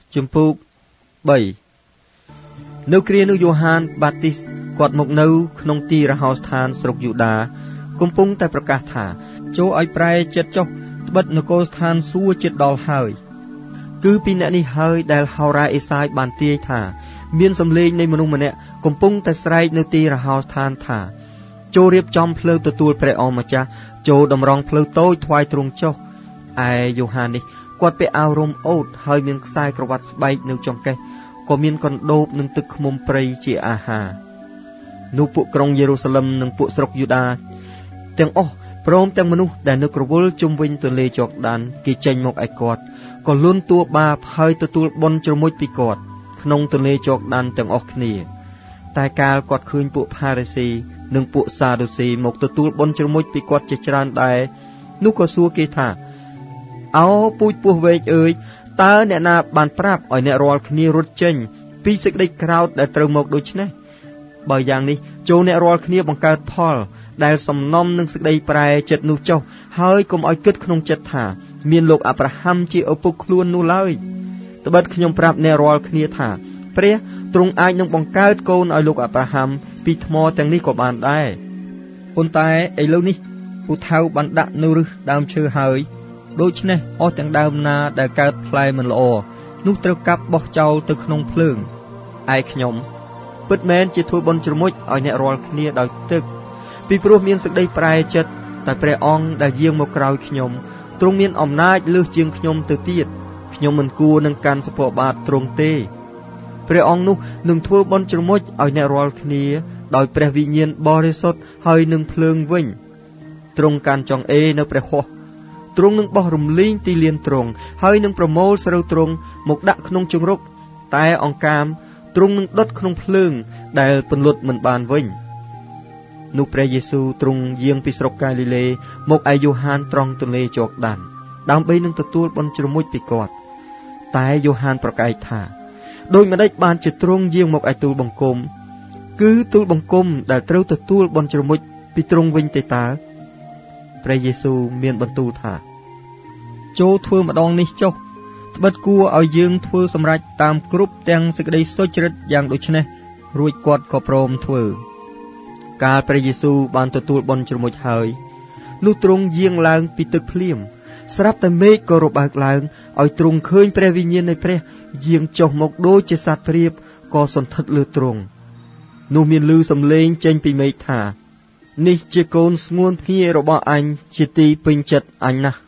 ជំពូក3នៅគ្រានោះយ៉ូហានបាទីសគាត់មកនៅក្នុងទីរហោស្ថានស្រុកយូដាកំពុងតែប្រកាសថាចូលឲ្យប្រែចិត្តចុះត្បិតនគរស្ថានសួគ៌ជិតដល់ហើយគឺពីអ្នកនេះហើយដែលហោរ៉ាអេសាយបានទាយថាមានសំឡេងនៃមនុស្សម្នាក់កំពុងតែស្រែកនៅទីរហោស្ថានថាចូលរៀបចំផ្លូវទទួលព្រះអម្ចាស់ចូលតម្រង់ផ្លូវតូចថ្វាយទ្រង់ចុះឯយ៉ូហាននេះគាត់ពាក់អាវរំអូតហើយមានខ្សែក្រវ៉ាត់ស្បែកនៅចុងកេះក៏មានកណ្ដូបនឹងទឹកឃ្មុំព្រៃជាអាហារនោះពួកក្រុងយេរូសាឡឹមនិងពួកស្រុកយូដាទាំងអស់ព្រមទាំងមនុស្សដែលនៅក្រវល់ជុំវិញទន្លេយ៉ូដានគេចេញមកឯគាត់ក៏លន់តួបាបហើយទទួលបុណ្យជ្រមុជពីគាត់ក្នុងទន្លេយ៉ូដានទាំងអស់គ្នាតែកាលគាត់ឃើញពួកផារីស៊ីនិងពួកសាដូស៊ីមកទទួលបុណ្យជ្រមុជពីគាត់ជាច្រើនដែរនោះក៏សួរគេថាអោពូជពោះវែកអើយតើអ្នកណាបានប្រាប់ឲ្យអ្នករាល់គ្នារត់ចេញពីសេចក្តីក្រោធដែលត្រូវមកដូច្នេះបើយ៉ាងនេះចូលអ្នករាល់គ្នាបង្កើតផលដែលសំណុំនឹងសេចក្តីប្រែចិត្តនោះចុះហើយកុំឲ្យគិតក្នុងចិត្តថាមានលោកអាប់រ៉ាហាំជាឪពុកខ្លួននោះឡើយត្បិតខ្ញុំប្រាប់អ្នករាល់គ្នាថាព្រះទ្រង់អាចនឹងបង្កើតកូនឲ្យលោកអាប់រ៉ាហាំពីថ្មទាំងនេះក៏បានដែរប៉ុន្តែឥឡូវនេះពូថៅបានដាក់នៅឫសដើមឈើហើយដូច្នេះអស់ទាំងដើមណាដែលកើតផ្លែមិនល្អនោះត្រូវកាប់បោះចោលទៅក្នុងភ្លើងឯខ្ញុំពិតមែនជាធ្វើបុណ្យជ្រមុជឲ្យអ្នករាល់គ្នាដោយទឹកពីព្រោះមានសេចក្តីប្រែចិត្តតែព្រះអង្គដែលយាងមកក្រោយខ្ញុំទ្រង់មានអំណាចលើសជាងខ្ញុំទៅទៀតខ្ញុំមិនគួរនឹងកាន់សពបាតទ្រង់ទេព្រះអង្គនោះនឹងធ្វើបុណ្យជ្រមុជឲ្យអ្នករាល់គ្នាដោយព្រះវិញ្ញាណបរិសុទ្ធហើយនឹងភ្លើងវិញទ្រង់កាន់ចង្អេរនៅព្រះហស្ថទ្រង់នឹងបោះរំលីងទីលានទ្រង់ហើយនឹងប្រមូលស្រូវទ្រង់មកដាក់ក្នុងជង្រុកតែអង្កាមទ្រង់នឹងដុតក្នុងភ្លើងដែលពន្លត់មិនបានវិញនោះព្រះយេស៊ូវទ្រង់យាងពីស្រុកកាលីលេមកឯយ៉ូហានត្រង់ទន្លេយ៉ូដានដើម្បីនឹងទទួលបុណ្យជ្រមុជពីគាត់តែយ៉ូហានប្រកែកថាដូចម្តេចបានជាទ្រង់យាងមកឯទូលបង្គំគឺទូលបង្គំដែលត្រូវទទួលបុណ្យជ្រមុជពីទ្រង់វិញទេតើព្រះយេស៊ូវមានបន្ទូលថាចូលធ្វើម្ដងនេះចុះត្បិតគួរឲ្យយើងធ្វើសម្រេចតាមគ្រប់ទាំងសេចក្តីសុចរិតយ៉ាងដូចនេះរួចគាត់ក៏ព្រមធ្វើកាលព្រះយេស៊ូវបានទទួលបុណ្យជ្រមុជហើយនោះទ្រង់យាងឡើងពីទឹកភ្លៀងស្រាប់តែមេឃក៏របើកឡើងឲ្យទ្រង់ឃើញព្រះវិញ្ញាណនៃព្រះយាងចុះមកដូចជាសត្វព្រាបក៏សន្ធិដ្ឋលើទ្រង់នោះមានឮសំឡេងចេញពីមេឃថានេះជាកូនស្ងួនភ្ងារបស់អញជាទីពេញចិត្តអញណាស់